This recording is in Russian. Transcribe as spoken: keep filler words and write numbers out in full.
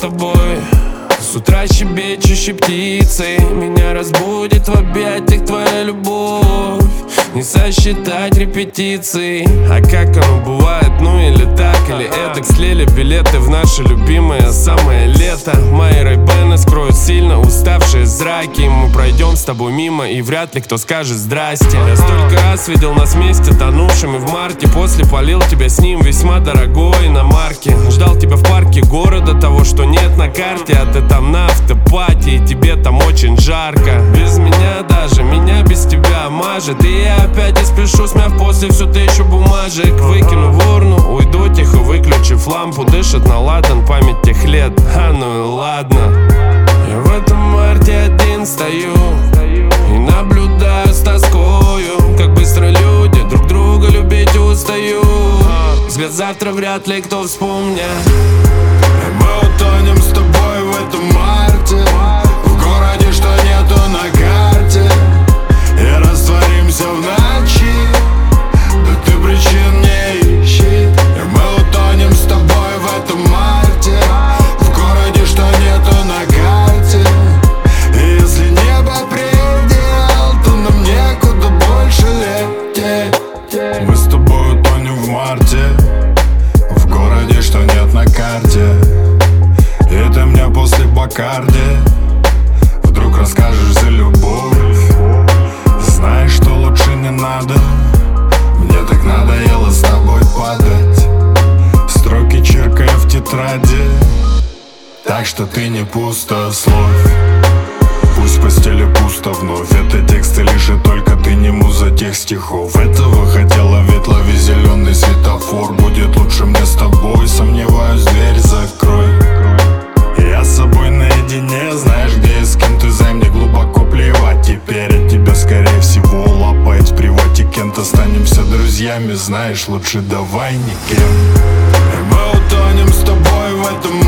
тобой. С утра щебечущей птицей меня разбудит в объятиях твоя любовь. Не сосчитать репетиций. А как оно бывает, ну или так, или эдак. Слили билеты в наше любимое самое лето. Мои рейбены скроют сильно уставшие зраки. Мы пройдем с тобой мимо, и вряд ли кто скажет здрасте. Я столько раз видел нас вместе, тонувшими в марте. После полил тебя с ним весьма дорогой иномарки. Ждал тебя в парке города, того, что нет на карте. А ты там на автопате, и тебе там очень жарко. Без меня даже, меня без тебя мажет. И я опять и спешу, смяв после всю тысячу бумажек. Выкину в урну, уйду тихо, выключив лампу. Дышит на ладан память тех лет. А ну и ладно. Я в этом марте один стою и наблюдаю с тоскою, как быстро люди друг друга любить устают. Взгляд завтра вряд ли кто вспомнит. Мы утонем с тобой в этом марте, в городе, что нету на карте, и растворимся в ночи. Да ты причин не ищи. И мы утонем с тобой в этом марте, в городе, что нету на карте. И если небо предел, то нам некуда больше лететь. Мы с тобой утонем в марте, в городе, что нет на карте. И ты мне после Бакарди вдруг расскажешь за любовь. Знаешь, что лучше не надо, мне так надоело с тобой падать. Строки черкая в тетради, так что ты не пустословь. Пусть в постели пусто вновь, это тексты лишь и только ты не муза тех стихов. Этого хотела ведь лови зеленый светофор. Будет лучше мне с тобой, сомневаюсь, дверь закрой. Я с собой наедине, знаешь где и с кем ты займ, мне глубоко плевать. Теперь от тебя скорее всего лапать в привоте Кент. Останемся друзьями, знаешь, лучше давай никем. И мы утонем с тобой в этом